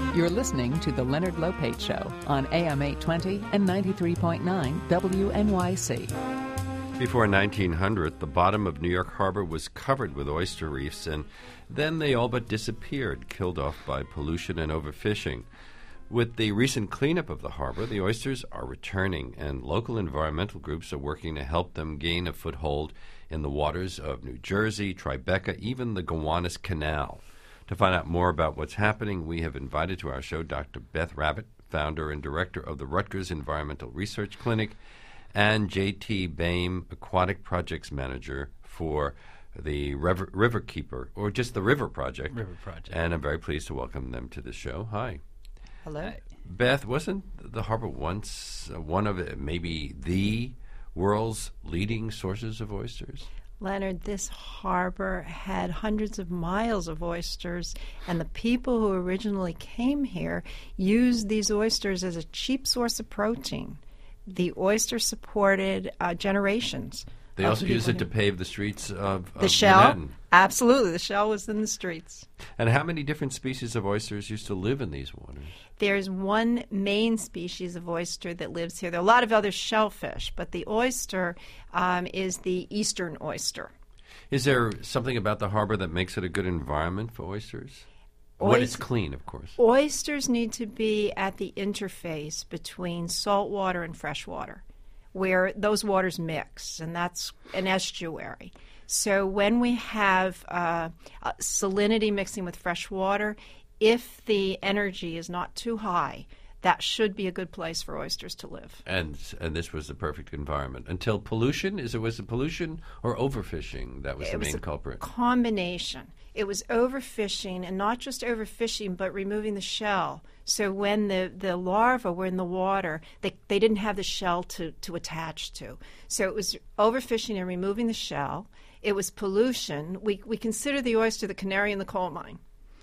You're listening to The Leonard Lopate Show on AM 820 and 93.9 WNYC. Before 1900, the bottom of New York Harbor was covered with oyster reefs, and then they all but disappeared, killed off by pollution and overfishing. With the recent cleanup of the harbor, the oysters are returning, and local environmental groups are working to help them gain a foothold in the waters of New Jersey, Tribeca, even the Gowanus Canal. To find out more about what's happening, we have invited to our show Dr. Beth Rabbitt, founder and director of the Rutgers Environmental Research Clinic, and J.T. Boehm, Aquatic Projects Manager for the Riverkeeper, or just the River Project. River Project. And I'm very pleased to welcome them to the show. Hi. Hello. Beth, wasn't the harbor once one of maybe the world's leading sources of oysters? Leonard, this harbor had hundreds of miles of oysters, and the people who originally came here used these oysters as a cheap source of protein. The oyster supported generations. They also used it to pave the streets of the shell. Manhattan. Absolutely, the shell was in the streets. And how many different species of oysters used to live in these waters? There's one main species of oyster that lives here. There are a lot of other shellfish, but the oyster is the eastern oyster. Is there something about the harbor that makes it a good environment for oysters? When it's clean, of course. Oysters need to be at the interface between salt water and fresh water, where those waters mix, and that's an estuary. So when we have salinity mixing with fresh water, if the energy is not too high, that should be a good place for oysters to live. And this was the perfect environment. Until pollution? Was it pollution or overfishing that was the main culprit? Combination. It was overfishing, and not just overfishing, but removing the shell. So when the larvae were in the water, they didn't have the shell to attach to. So it was overfishing and removing the shell. It was pollution. We consider the oyster the canary in the coal mine.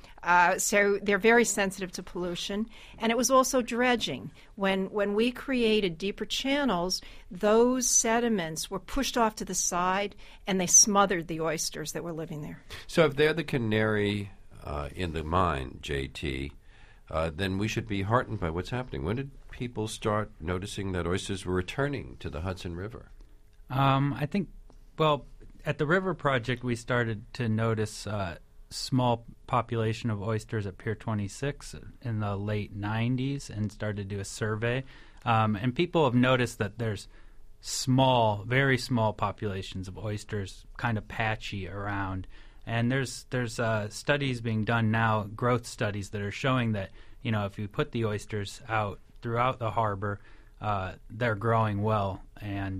So they're very sensitive to pollution. And it was also dredging. When we created deeper channels, those sediments were pushed off to the side, and they smothered the oysters that were living there. So if they're the canary in the mine, JT, then we should be heartened by what's happening. When did people start noticing that oysters were returning to the Hudson River? I think, well, at the River Project, we started to notice small population of oysters at Pier 26 in the late 90s and started to do a survey. And people have noticed that there's small, very small populations of oysters kind of patchy around. And there's studies being done now, growth studies, that are showing that, you know, if you put the oysters out throughout the harbor, they're growing well. And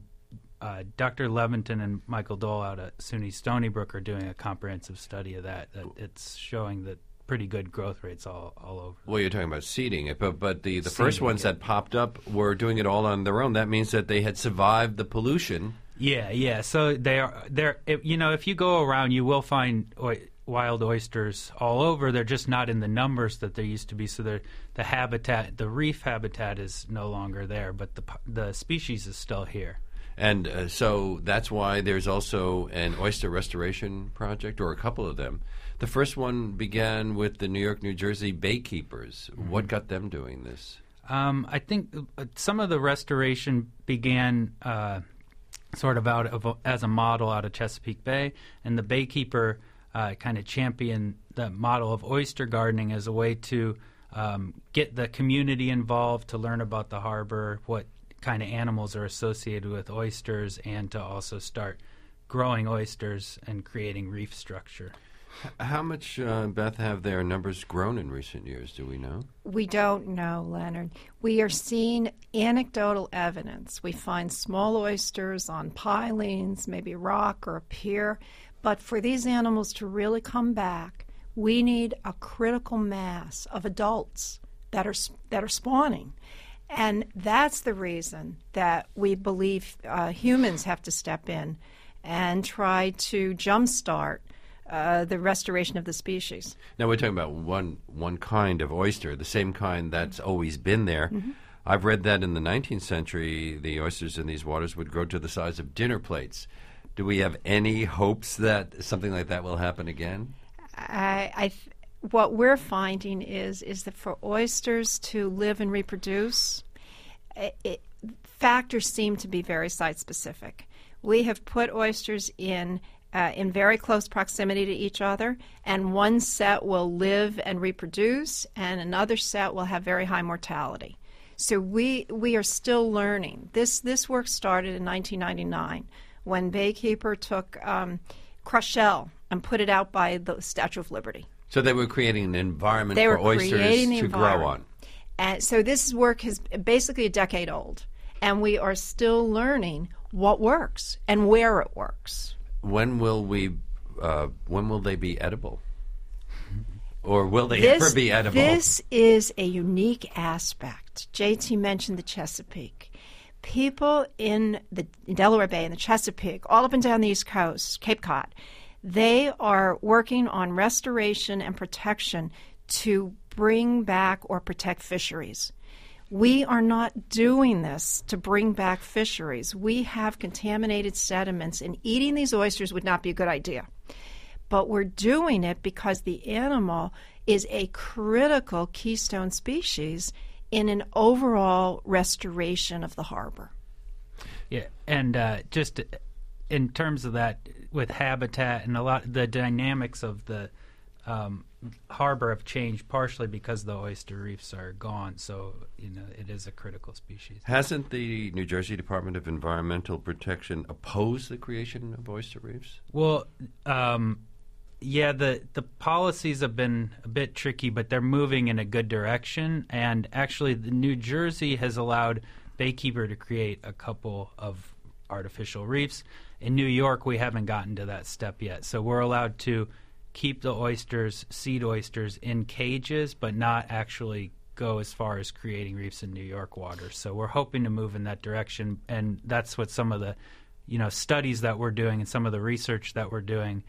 Dr. Leventon and Michael Dole out at SUNY Stony Brook are doing a comprehensive study of that. It's showing that pretty good growth rates all over. Well, you're talking about seeding, but the first ones that popped up were doing it all on their own. That means that they had survived the pollution. Yeah. So they're if you go around, you will find wild oysters all over. They're just not in the numbers that there used to be. So the habitat, the reef habitat, is no longer there, but the species is still here. And so that's why there's also an oyster restoration project, or a couple of them. The first one began with the New York, New Jersey Baykeepers. Mm-hmm. What got them doing this? I think some of the restoration began sort of as a model out of Chesapeake Bay, and the Baykeeper kind of championed the model of oyster gardening as a way to get the community involved, to learn about the harbor, what kind of animals are associated with oysters, and to also start growing oysters and creating reef structure. How much, Beth, have their numbers grown in recent years? Do we know? We don't know, Leonard. We are seeing anecdotal evidence. We find small oysters on pilings, maybe a rock or a pier. But for these animals to really come back, we need a critical mass of adults that are spawning. And that's the reason that we believe humans have to step in and try to jumpstart the restoration of the species. Now we're talking about one kind of oyster, the same kind that's always been there. Mm-hmm. I've read that in the 19th century, the oysters in these waters would grow to the size of dinner plates. Do we have any hopes that something like that will happen again? what we're finding is that for oysters to live and reproduce, factors seem to be very site-specific. We have put oysters in very close proximity to each other, and one set will live and reproduce, and another set will have very high mortality. So we are still learning. This work started in 1999 when Baykeeper took crushed shell and put it out by the Statue of Liberty. So they were creating an environment for oysters to grow on. And so this work is basically a decade old, and we are still learning what works and where it works. When will they be edible? Or will they ever be edible? This is a unique aspect. JT mentioned the Chesapeake. People in the Delaware Bay and the Chesapeake, all up and down the East Coast, Cape Cod, they are working on restoration and protection to bring back or protect fisheries. We are not doing this to bring back fisheries. We have contaminated sediments, and eating these oysters would not be a good idea. But we're doing it because the animal is a critical keystone species in an overall restoration of the harbor. Yeah, and just in terms of that, with habitat and a lot the dynamics of the harbor have changed partially because the oyster reefs are gone. So it is a critical species. Hasn't the New Jersey Department of Environmental Protection opposed the creation of oyster reefs? Well, yeah, the policies have been a bit tricky, but they're moving in a good direction. And actually, the New Jersey has allowed Baykeeper to create a couple of artificial reefs. In New York, we haven't gotten to that step yet. So we're allowed to keep the oysters, seed oysters, in cages, but not actually go as far as creating reefs in New York waters. So we're hoping to move in that direction, and that's what some of the studies that we're doing and some of the research that we're doing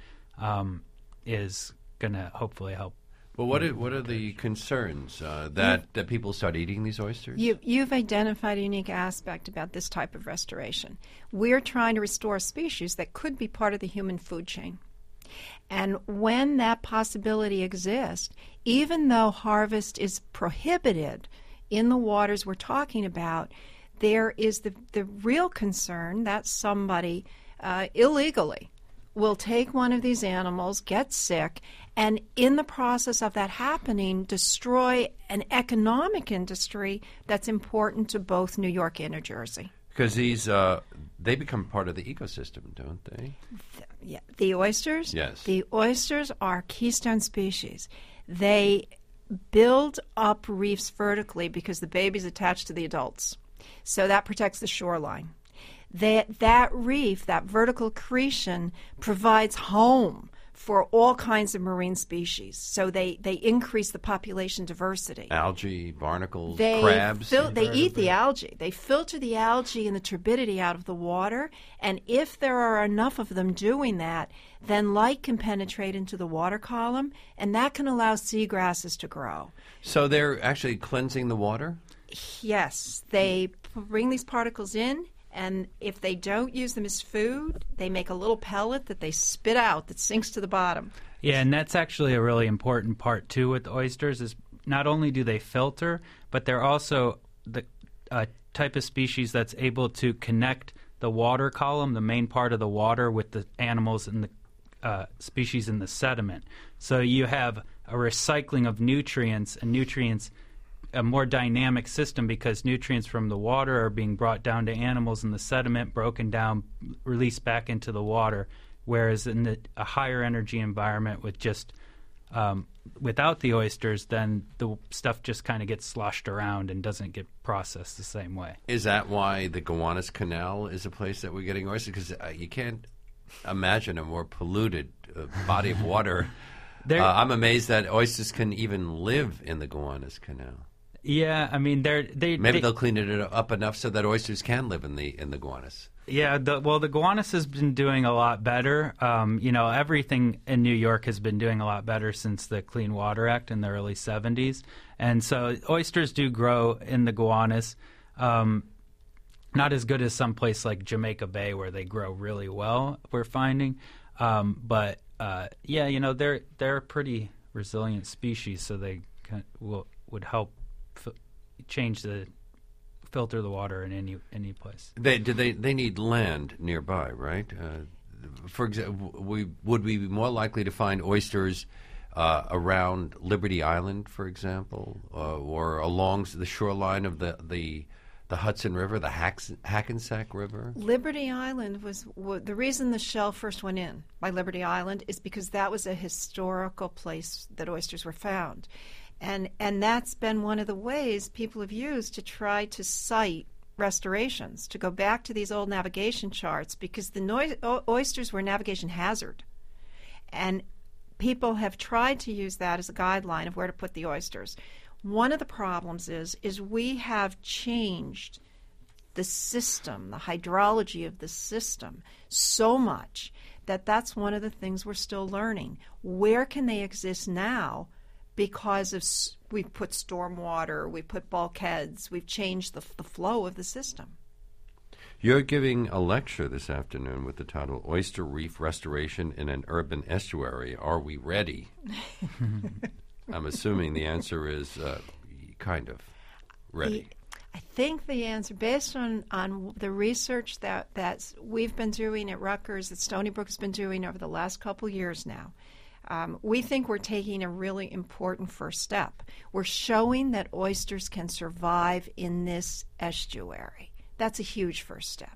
is going to hopefully help. Well, what are the concerns that people start eating these oysters? You've identified a unique aspect about this type of restoration. We're trying to restore a species that could be part of the human food chain. And when that possibility exists, even though harvest is prohibited in the waters we're talking about, there is the real concern that somebody illegally will take one of these animals, get sick, and in the process of that happening, destroy an economic industry that's important to both New York and New Jersey. Because they become part of the ecosystem, don't they? Yeah, the oysters? Yes. The oysters are keystone species. They build up reefs vertically because the baby's attached to the adults. So that protects the shoreline. That reef, that vertical accretion, provides home for all kinds of marine species. So they increase the population diversity. Algae, barnacles, crabs. They eat the algae. They filter the algae and the turbidity out of the water. And if there are enough of them doing that, then light can penetrate into the water column, and that can allow seagrasses to grow. So they're actually cleansing the water? Yes. They bring these particles in, and if they don't use them as food, they make a little pellet that they spit out that sinks to the bottom. Yeah, and that's actually a really important part, too, with oysters, is not only do they filter, but they're also the type of species that's able to connect the water column, the main part of the water, with the animals and the species in the sediment. So you have a recycling of nutrients, and nutrients a more dynamic system because nutrients from the water are being brought down to animals in the sediment, broken down, released back into the water, whereas in a higher energy environment with just without the oysters, then the stuff just kind of gets sloshed around and doesn't get processed the same way. Is that why the Gowanus Canal is a place that we're getting oysters? Because you can't imagine a more polluted body of water. I'm amazed that oysters can even live in the Gowanus Canal. Yeah, I mean, maybe they'll clean it up enough so that oysters can live in the Gowanus. Yeah, the Gowanus has been doing a lot better. Everything in New York has been doing a lot better since the Clean Water Act in the early 70s. And so oysters do grow in the Gowanus. Not as good as some place like Jamaica Bay where they grow really well, we're finding. But they're pretty resilient species, so they would help filter the water in any place. They need land nearby, right? For example, would we be more likely to find oysters around Liberty Island, for example, or along the shoreline of the Hudson River, the Hackensack River? Liberty Island was the reason the shell first went in by Liberty Island is because that was a historical place that oysters were found. And that's been one of the ways people have used to try to cite restorations, to go back to these old navigation charts, because the oysters were a navigation hazard. And people have tried to use that as a guideline of where to put the oysters. One of the problems is we have changed the system, the hydrology of the system, so much that that's one of the things we're still learning. Where can they exist now? Because we've put stormwater, we've put bulkheads, we've changed the flow of the system. You're giving a lecture this afternoon with the title Oyster Reef Restoration in an Urban Estuary. Are we ready? I'm assuming the answer is kind of ready. I think the answer, based on the research that we've been doing at Rutgers, that Stony Brook has been doing over the last couple years now, we think we're taking a really important first step. We're showing that oysters can survive in this estuary. That's a huge first step.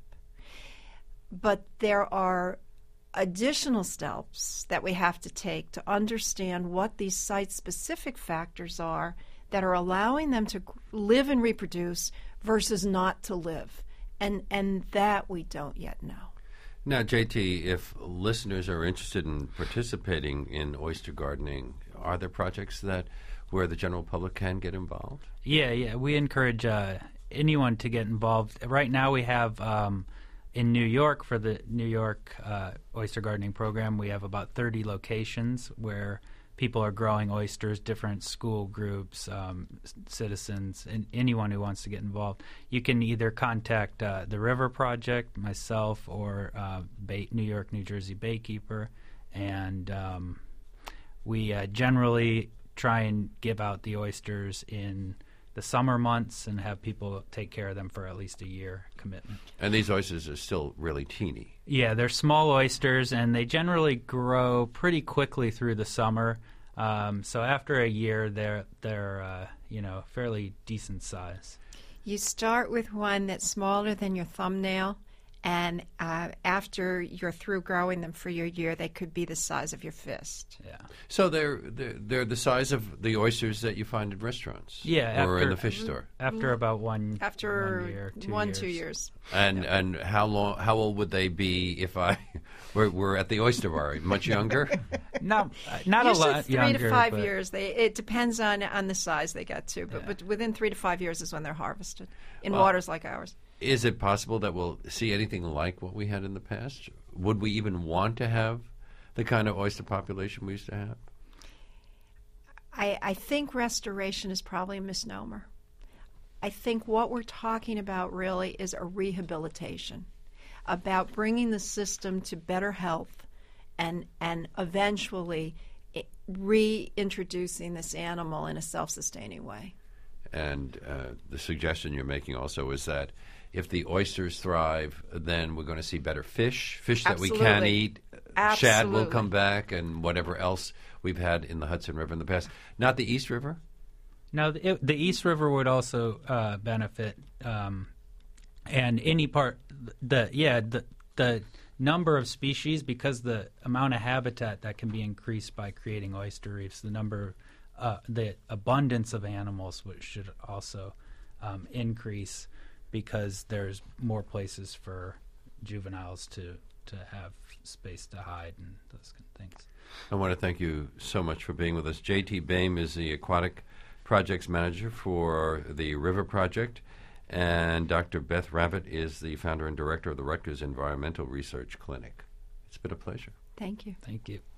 But there are additional steps that we have to take to understand what these site-specific factors are that are allowing them to live and reproduce versus not to live. And that we don't yet know. Now, JT, if listeners are interested in participating in oyster gardening, are there projects where the general public can get involved? Yeah. We encourage anyone to get involved. Right now we have, in New York, for the New York oyster gardening program, we have about 30 locations where people are growing oysters, different school groups, citizens, and anyone who wants to get involved. You can either contact the River Project, myself, or New York, New Jersey Baykeeper, and we generally try and give out the oysters in the summer months and have people take care of them for at least a year commitment. And these oysters are still really teeny. Yeah, they're small oysters, and they generally grow pretty quickly through the summer. So after a year, they're fairly decent size. You start with one that's smaller than your thumbnail, and after you're through growing them for your year, they could be the size of your fist. Yeah. So they're the size of the oysters that you find in restaurants. Yeah, or in the fish store. After about 1 after year, 2 years. And how old would they be if we're at the oyster bar? Much younger? Not Usually a lot 3 younger. to 5 but years. It depends on the size they get to, but within 3 to 5 years is when they're harvested in waters like ours. Is it possible that we'll see anything like what we had in the past? Would we even want to have the kind of oyster population we used to have? I think restoration is probably a misnomer. I think what we're talking about really is a rehabilitation, about bringing the system to better health and eventually reintroducing this animal in a self-sustaining way. And the suggestion you're making also is that if the oysters thrive, then we're going to see better fish that we can eat. Absolutely. Shad will come back, and whatever else we've had in the Hudson River in the past. Not the East River? No, the East River would also benefit, and any part. The number of species, because the amount of habitat that can be increased by creating oyster reefs, the abundance of animals, which should also increase, because there's more places for juveniles to have space to hide and those kind of things. I want to thank you so much for being with us. J.T. Boehm is the Aquatic Projects Manager for the River Project, and Dr. Beth Ravit is the founder and director of the Rutgers Environmental Research Clinic. It's been a pleasure. Thank you. Thank you.